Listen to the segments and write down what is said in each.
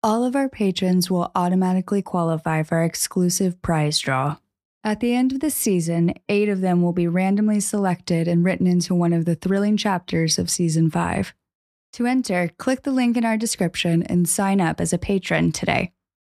all of our patrons will automatically qualify for our exclusive prize draw. At the end of the season, 8 of them will be randomly selected and written into one of the thrilling chapters of Season 5. To enter, click the link in our description and sign up as a patron today.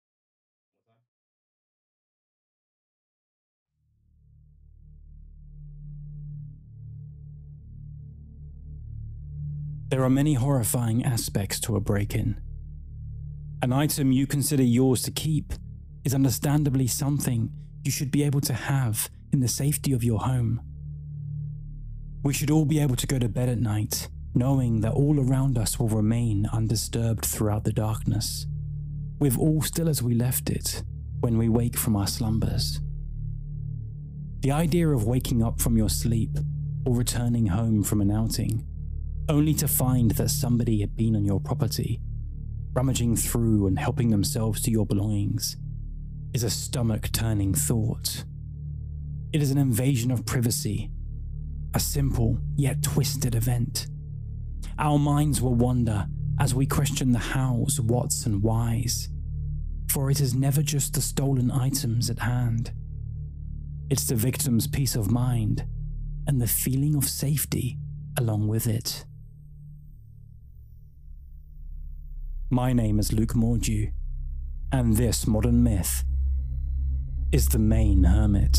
There are many horrifying aspects to a break-in. An item you consider yours to keep is understandably something you should be able to have in the safety of your home. We should all be able to go to bed at night knowing that all around us will remain undisturbed throughout the darkness, with all still as we left it when we wake from our slumbers. The idea of waking up from your sleep or returning home from an outing only to find that somebody had been on your property, rummaging through and helping themselves to your belongings, is a stomach-turning thought. It is an invasion of privacy, a simple yet twisted event. Our minds will wander as we question the hows, whats and whys, for it is never just the stolen items at hand. It's the victim's peace of mind and the feeling of safety along with it. My name is Luke Mordew, and this modern myth is the Maine Hermit.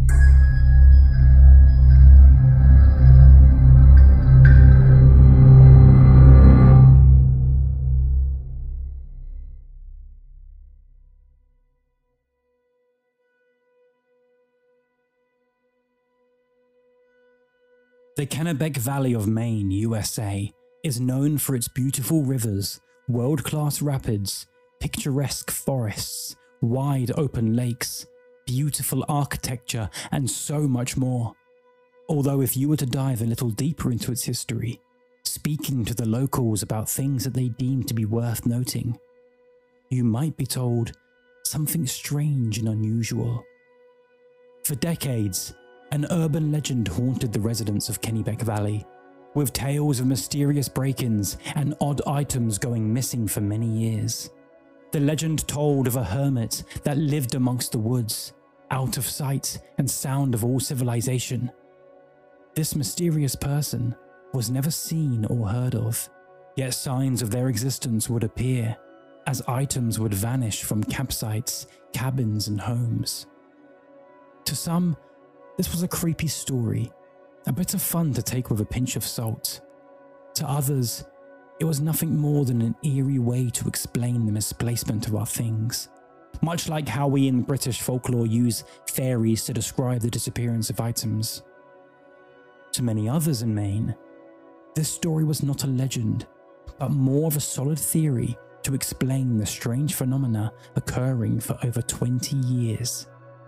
The Kennebec Valley of Maine, USA, is known for its beautiful rivers, world-class rapids, picturesque forests, wide open lakes, beautiful architecture, and so much more. Although if you were to dive a little deeper into its history, speaking to the locals about things that they deem to be worth noting, you might be told something strange and unusual. For decades, an urban legend haunted the residents of Kennebec Valley, with tales of mysterious break-ins and odd items going missing for many years. The legend told of a hermit that lived amongst the woods, out of sight and sound of all civilization. This mysterious person was never seen or heard of, yet signs of their existence would appear as items would vanish from campsites, cabins and homes. To some, this was a creepy story, a bit of fun to take with a pinch of salt. To others, it was nothing more than an eerie way to explain the misplacement of our things, much like how we in British folklore use fairies to describe the disappearance of items. To many others in Maine, this story was not a legend, but more of a solid theory to explain the strange phenomena occurring for over 20 years.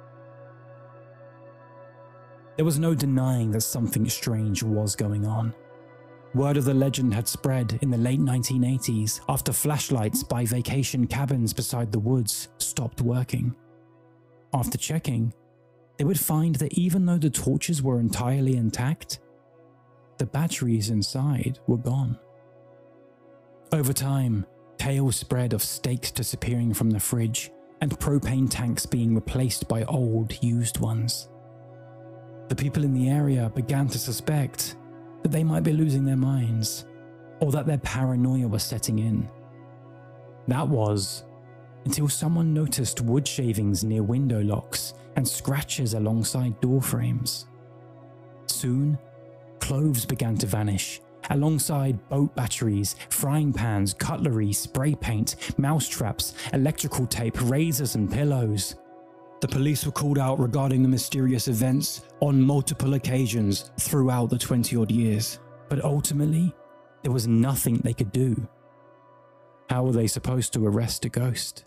There was no denying that something strange was going on. Word of the legend had spread in the late 1980s after flashlights by vacation cabins beside the woods stopped working. After checking, they would find that even though the torches were entirely intact, the batteries inside were gone. Over time, tales spread of steaks disappearing from the fridge and propane tanks being replaced by old, used ones. The people in the area began to suspect that they might be losing their minds, or that their paranoia was setting in. That was until someone noticed wood shavings near window locks and scratches alongside door frames. Soon, clothes began to vanish, alongside boat batteries, frying pans, cutlery, spray paint, mousetraps, electrical tape, razors and pillows. The police were called out regarding the mysterious events on multiple occasions throughout the 20-odd years, but ultimately, there was nothing they could do. How were they supposed to arrest a ghost?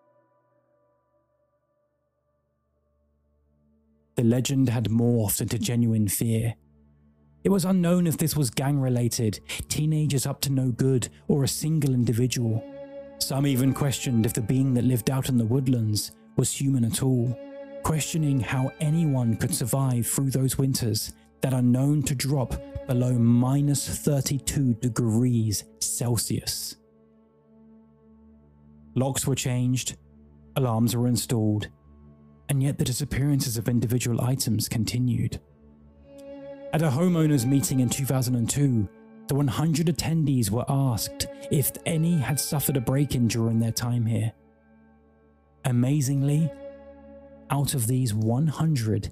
The legend had morphed into genuine fear. It was unknown if this was gang-related, teenagers up to no good, or a single individual. Some even questioned if the being that lived out in the woodlands was human at all, questioning how anyone could survive through those winters that are known to drop below -32 degrees Celsius. Locks were changed, alarms were installed, and yet the disappearances of individual items continued. At a homeowners meeting in 2002, the 100 attendees were asked if any had suffered a break-in during their time here. Amazingly, out of these 100,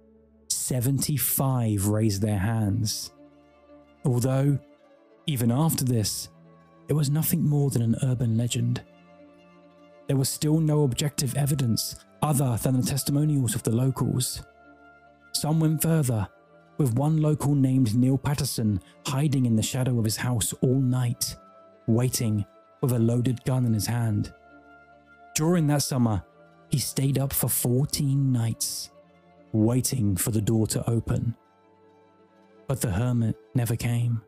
75 raised their hands. Although, even after this, it was nothing more than an urban legend. There was still no objective evidence other than the testimonials of the locals. Some went further, with one local named Neil Patterson hiding in the shadow of his house all night, waiting with a loaded gun in his hand. During that summer, he stayed up for 14 nights, waiting for the door to open. But the hermit never came.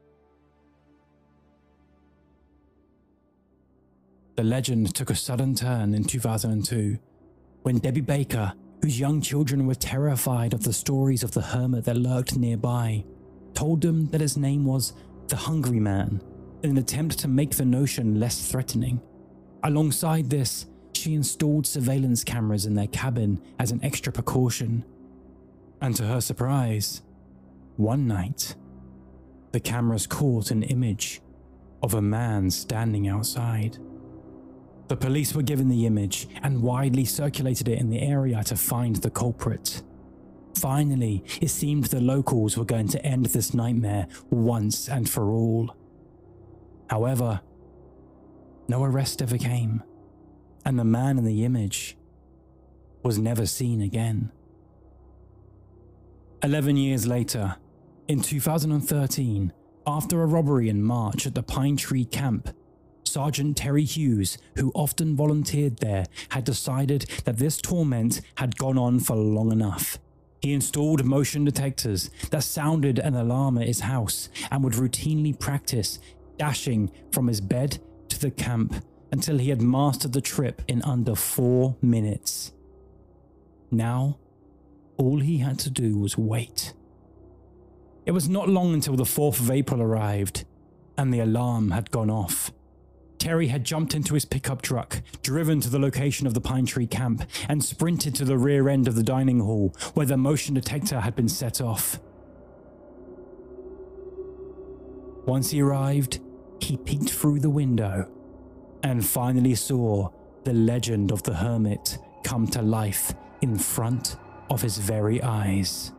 The legend took a sudden turn in 2002, when Debbie Baker, whose young children were terrified of the stories of the hermit that lurked nearby, told them that his name was the Hungry Man, in an attempt to make the notion less threatening. Alongside this, she installed surveillance cameras in their cabin as an extra precaution. And to her surprise, one night, the cameras caught an image of a man standing outside. The police were given the image and widely circulated it in the area to find the culprit. Finally, it seemed the locals were going to end this nightmare once and for all. However, no arrest ever came, and the man in the image was never seen again. 11 years later, in 2013, after a robbery in March at the Pine Tree Camp, Sergeant Terry Hughes, who often volunteered there, had decided that this torment had gone on for long enough. He installed motion detectors that sounded an alarm at his house and would routinely practice dashing from his bed to the camp until he had mastered the trip in under 4 minutes. Now, all he had to do was wait. It was not long until the 4th of April arrived, and the alarm had gone off. Terry had jumped into his pickup truck, driven to the location of the Pine Tree Camp, and sprinted to the rear end of the dining hall where the motion detector had been set off. Once he arrived, he peeked through the window and finally saw the legend of the hermit come to life in front of his very eyes.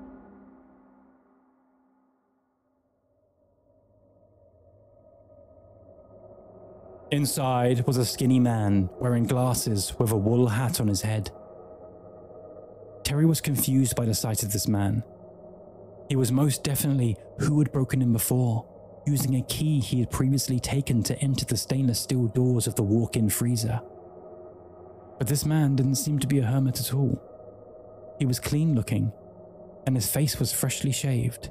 Inside was a skinny man wearing glasses with a wool hat on his head. Terry was confused by the sight of this man. He was most definitely who had broken in before, using a key he had previously taken to enter the stainless steel doors of the walk-in freezer. But this man didn't seem to be a hermit at all. He was clean looking, and his face was freshly shaved.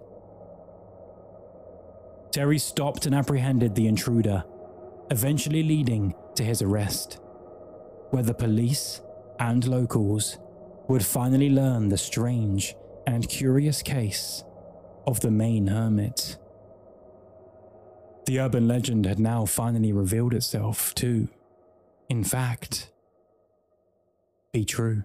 Terry stopped and apprehended the intruder, eventually leading to his arrest, where the police and locals would finally learn the strange and curious case of the Maine hermit. The urban legend had now finally revealed itself to, in fact, be true.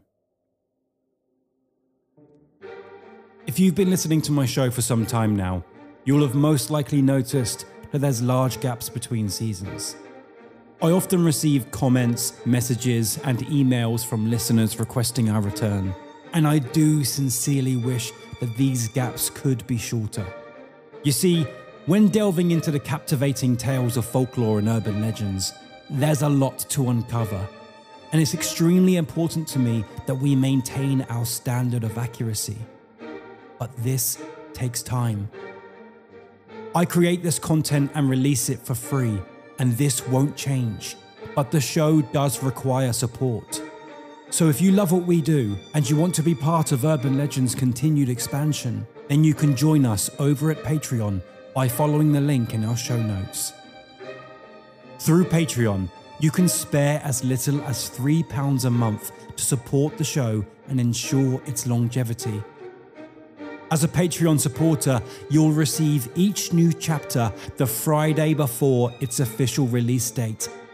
If you've been listening to my show for some time now, you'll have most likely noticed that there's large gaps between seasons. I often receive comments, messages, and emails from listeners requesting our return, and I do sincerely wish that these gaps could be shorter. You see, when delving into the captivating tales of folklore and urban legends, there's a lot to uncover, and it's extremely important to me that we maintain our standard of accuracy. But this takes time. I create this content and release it for free, and this won't change, but the show does require support. So if you love what we do and you want to be part of Urban Legends' continued expansion, then you can join us over at Patreon by following the link in our show notes. Through Patreon, you can spare as little as £3 a month to support the show and ensure its longevity. As a Patreon supporter, you'll receive each new chapter the Friday before its official release date,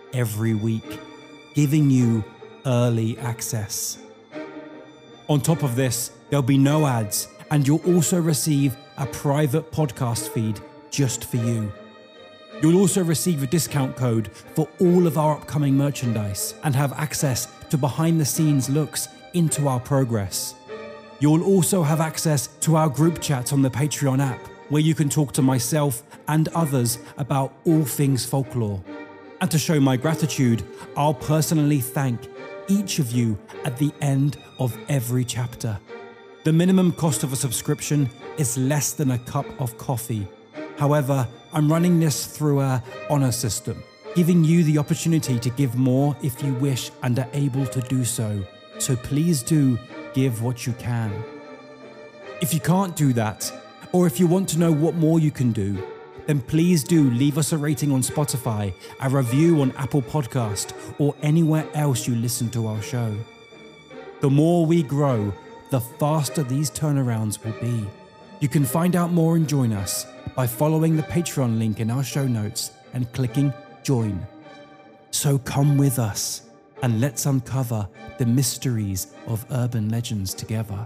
every week, giving you early access. On top of this, there'll be no ads, and you'll also receive a private podcast feed just for you. You'll also receive a discount code for all of our upcoming merchandise and have access to behind-the-scenes looks into our progress. You'll also have access to our group chat on the Patreon app, where you can talk to myself and others about all things folklore. And to show my gratitude, I'll personally thank each of you at the end of every chapter. The minimum cost of a subscription is less than a cup of coffee. However, I'm running this through a honor system, giving you the opportunity to give more if you wish and are able to do so. So please do give what you can. If you can't do that, or if you want to know what more you can do, then please do leave us a rating on Spotify, a review on Apple Podcast, or anywhere else you listen to our show. The more we grow, the faster these turnarounds will be. You can find out more and join us by following the Patreon link in our show notes and clicking join. So come with us and let's uncover the mysteries of urban legends together.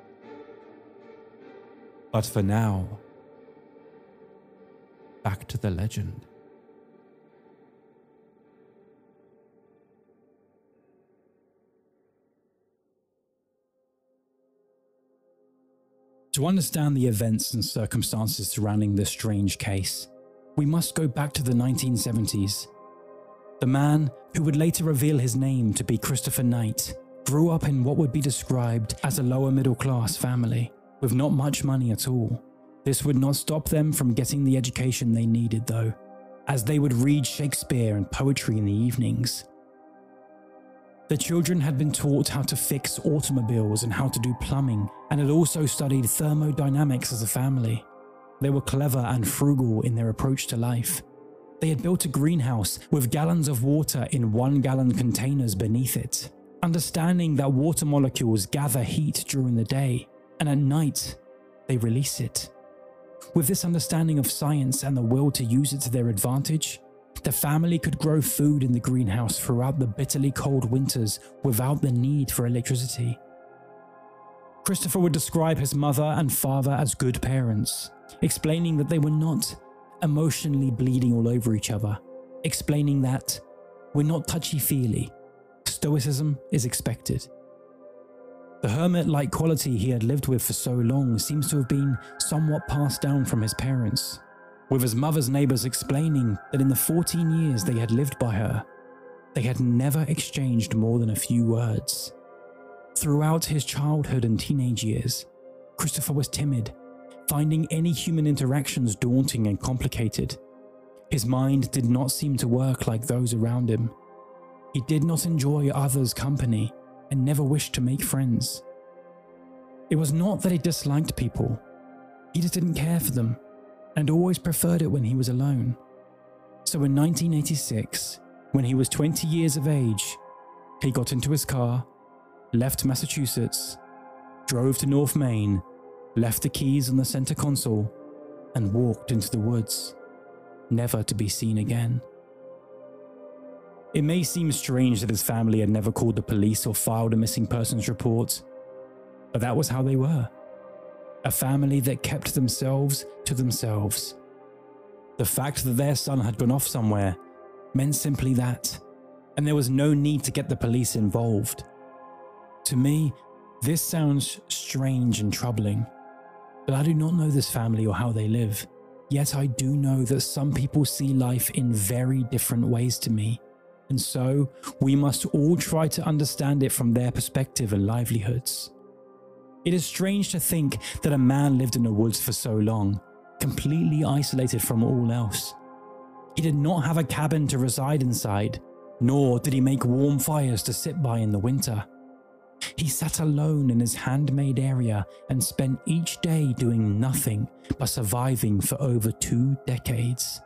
But for now, back to the legend. To understand the events and circumstances surrounding this strange case, we must go back to the 1970s. The man, who would later reveal his name to be Christopher Knight, grew up in what would be described as a lower middle class family, with not much money at all. This would not stop them from getting the education they needed though, as they would read Shakespeare and poetry in the evenings. The children had been taught how to fix automobiles and how to do plumbing, and had also studied thermodynamics as a family. They were clever and frugal in their approach to life. They had built a greenhouse with gallons of water in 1-gallon containers beneath it, understanding that water molecules gather heat during the day, and at night, they release it. With this understanding of science and the will to use it to their advantage, the family could grow food in the greenhouse throughout the bitterly cold winters without the need for electricity. Christopher would describe his mother and father as good parents, explaining that they were not emotionally bleeding all over each other, explaining that we're not touchy-feely, stoicism is expected. The hermit-like quality he had lived with for so long seems to have been somewhat passed down from his parents, with his mother's neighbours explaining that in the 14 years they had lived by her, they had never exchanged more than a few words. Throughout his childhood and teenage years, Christopher was timid, finding any human interactions daunting and complicated. His mind did not seem to work like those around him. He did not enjoy others' company and never wished to make friends. It was not that he disliked people, he just didn't care for them, and always preferred it when he was alone. So in 1986, when he was 20 years of age, he got into his car, left Massachusetts, drove to North Maine, left the keys on the center console, and walked into the woods, never to be seen again. It may seem strange that his family had never called the police or filed a missing persons report, but that was how they were. A family that kept themselves to themselves. The fact that their son had gone off somewhere meant simply that, and there was no need to get the police involved. To me, this sounds strange and troubling, but I do not know this family or how they live, yet I do know that some people see life in very different ways to me, and so we must all try to understand it from their perspective and livelihoods. It is strange to think that a man lived in the woods for so long, completely isolated from all else. He did not have a cabin to reside inside, nor did he make warm fires to sit by in the winter. He sat alone in his handmade area and spent each day doing nothing but surviving for over 2 decades.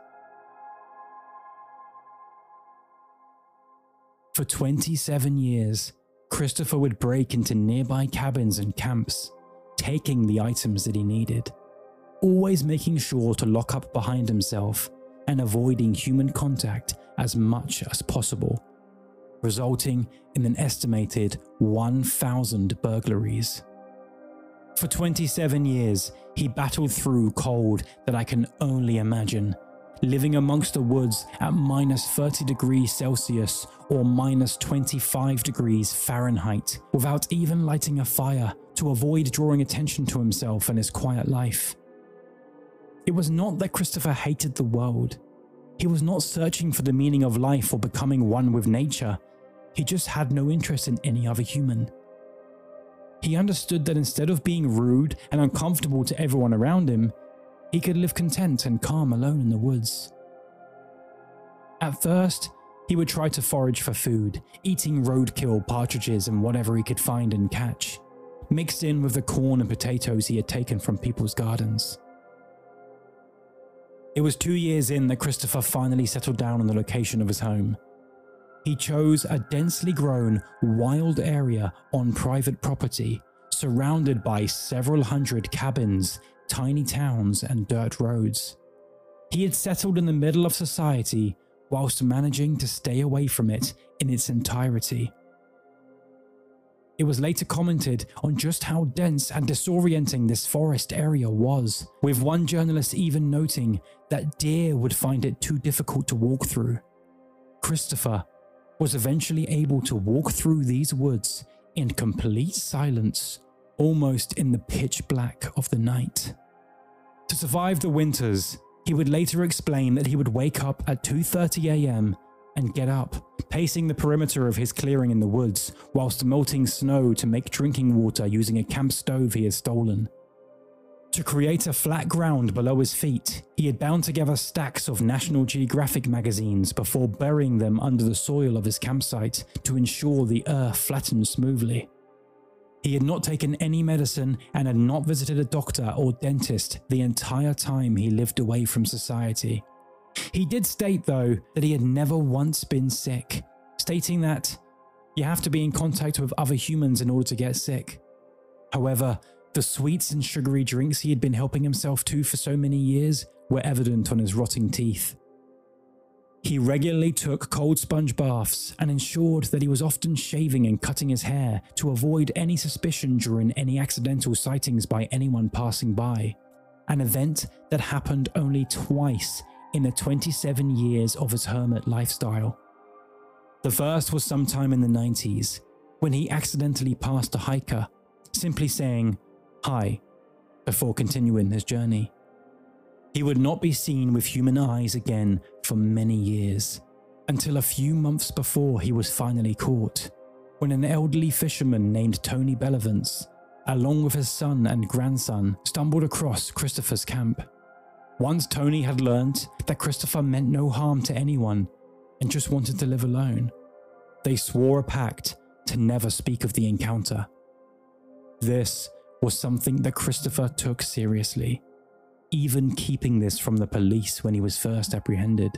For 27 years, Christopher would break into nearby cabins and camps, taking the items that he needed, always making sure to lock up behind himself and avoiding human contact as much as possible, resulting in an estimated 1,000 burglaries. For 27 years, he battled through cold that I can only imagine, living amongst the woods at -30 degrees Celsius or -25 degrees Fahrenheit, without even lighting a fire to avoid drawing attention to himself and his quiet life. It was not that Christopher hated the world. He was not searching for the meaning of life or becoming one with nature. He just had no interest in any other human. He understood that instead of being rude and uncomfortable to everyone around him, he could live content and calm alone in the woods. At first, he would try to forage for food, eating roadkill, partridges, and whatever he could find and catch, mixed in with the corn and potatoes he had taken from people's gardens. It was 2 years in that Christopher finally settled down on the location of his home. He chose a densely grown, wild area on private property, surrounded by several hundred cabins, tiny towns, and dirt roads. He had settled in the middle of society whilst managing to stay away from it in its entirety. It was later commented on just how dense and disorienting this forest area was, with one journalist even noting that deer would find it too difficult to walk through. Christopher was eventually able to walk through these woods in complete silence, almost in the pitch black of the night. To survive the winters, he would later explain that he would wake up at 2:30 a.m. and get up, pacing the perimeter of his clearing in the woods whilst melting snow to make drinking water using a camp stove he had stolen. To create a flat ground below his feet, he had bound together stacks of National Geographic magazines before burying them under the soil of his campsite to ensure the earth flattened smoothly. He had not taken any medicine and had not visited a doctor or dentist the entire time he lived away from society. He did state, though, that he had never once been sick, stating that you have to be in contact with other humans in order to get sick. However, the sweets and sugary drinks he had been helping himself to for so many years were evident on his rotting teeth. He regularly took cold sponge baths and ensured that he was often shaving and cutting his hair to avoid any suspicion during any accidental sightings by anyone passing by, an event that happened only twice in the 27 years of his hermit lifestyle. The first was sometime in the 90s, when he accidentally passed a hiker, simply saying, "Hi," before continuing his journey. He would not be seen with human eyes again for many years, until a few months before he was finally caught, when an elderly fisherman named Tony Bellavance, along with his son and grandson, stumbled across Christopher's camp. Once Tony had learned that Christopher meant no harm to anyone and just wanted to live alone, they swore a pact to never speak of the encounter. This was something that Christopher took seriously, even keeping this from the police when he was first apprehended.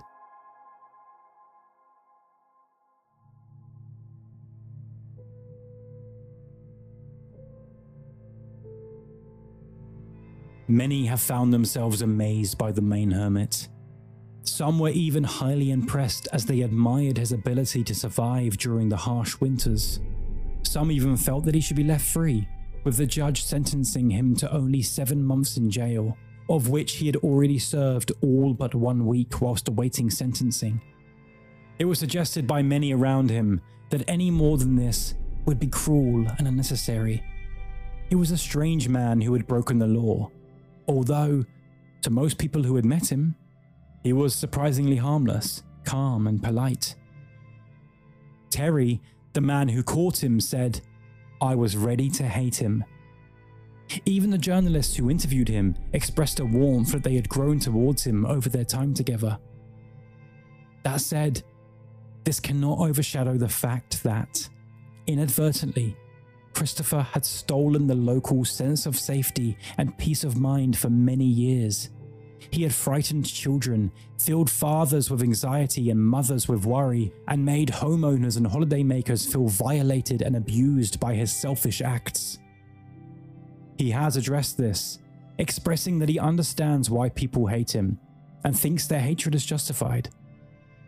Many have found themselves amazed by the Maine Hermit. Some were even highly impressed as they admired his ability to survive during the harsh winters. Some even felt that he should be left free, with the judge sentencing him to only 7 months in jail, of which he had already served all but 1 week whilst awaiting sentencing. It was suggested by many around him that any more than this would be cruel and unnecessary. He was a strange man who had broken the law, although, to most people who had met him, he was surprisingly harmless, calm and polite. Terry, the man who caught him, said, "I was ready to hate him." Even the journalists who interviewed him expressed a warmth that they had grown towards him over their time together. That said, this cannot overshadow the fact that, inadvertently, Christopher had stolen the local sense of safety and peace of mind for many years. He had frightened children, filled fathers with anxiety and mothers with worry, and made homeowners and holidaymakers feel violated and abused by his selfish acts. He has addressed this, expressing that he understands why people hate him and thinks their hatred is justified.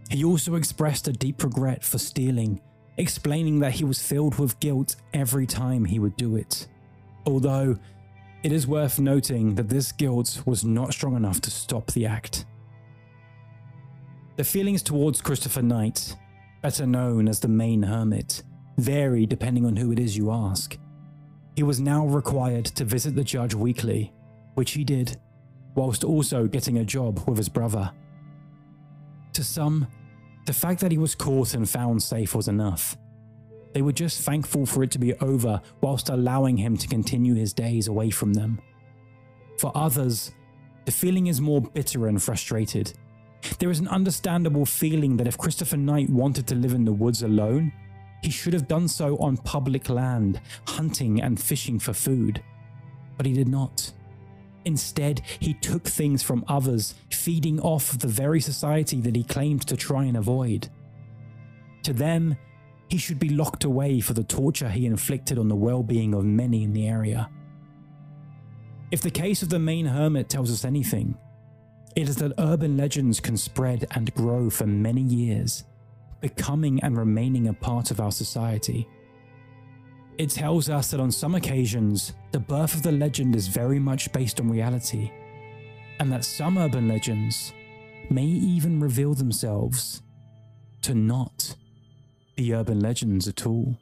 He also expressed a deep regret for stealing, explaining that he was filled with guilt every time he would do it. Although, it is worth noting that this guilt was not strong enough to stop the act. The feelings towards Christopher Knight, better known as the Maine Hermit, vary depending on who it is you ask. He was now required to visit the judge weekly, which he did, whilst also getting a job with his brother. To some, the fact that he was caught and found safe was enough. They were just thankful for it to be over whilst allowing him to continue his days away from them. For others, the feeling is more bitter and frustrated. There is an understandable feeling that if Christopher Knight wanted to live in the woods alone, he should have done so on public land, hunting and fishing for food. But he did not. Instead, he took things from others, feeding off the very society that he claimed to try and avoid. To them, he should be locked away for the torture he inflicted on the well-being of many in the area. If the case of the Maine Hermit tells us anything, it is that urban legends can spread and grow for many years, becoming and remaining a part of our society. It tells us that on some occasions, the birth of the legend is very much based on reality, and that some urban legends may even reveal themselves to not be urban legends at all.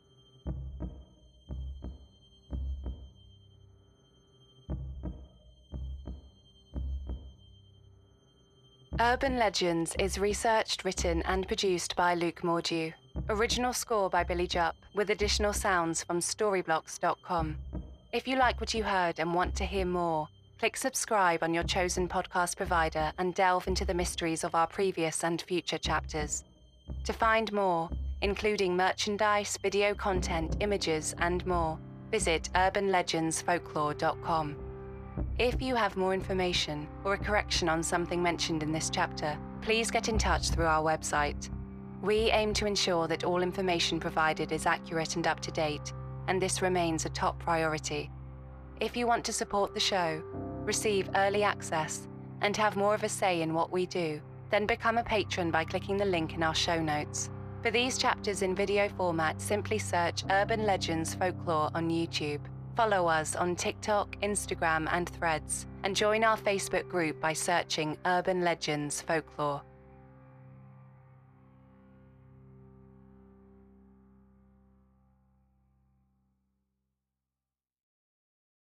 Urban Legends is researched, written and produced by Luke Mordew. Original score by Billy Jupp, with additional sounds from Storyblocks.com. If you like what you heard and want to hear more, click subscribe on your chosen podcast provider and delve into the mysteries of our previous and future chapters. To find more, including merchandise, video content, images and more, visit urbanlegendsfolklore.com. If you have more information or a correction on something mentioned in this chapter, please get in touch through our website. We aim to ensure that all information provided is accurate and up to date, and this remains a top priority. If you want to support the show, receive early access, and have more of a say in what we do, then become a patron by clicking the link in our show notes. For these chapters in video format, simply search Urban Legends Folklore on YouTube. Follow us on TikTok, Instagram, and Threads, and join our Facebook group by searching Urban Legends Folklore.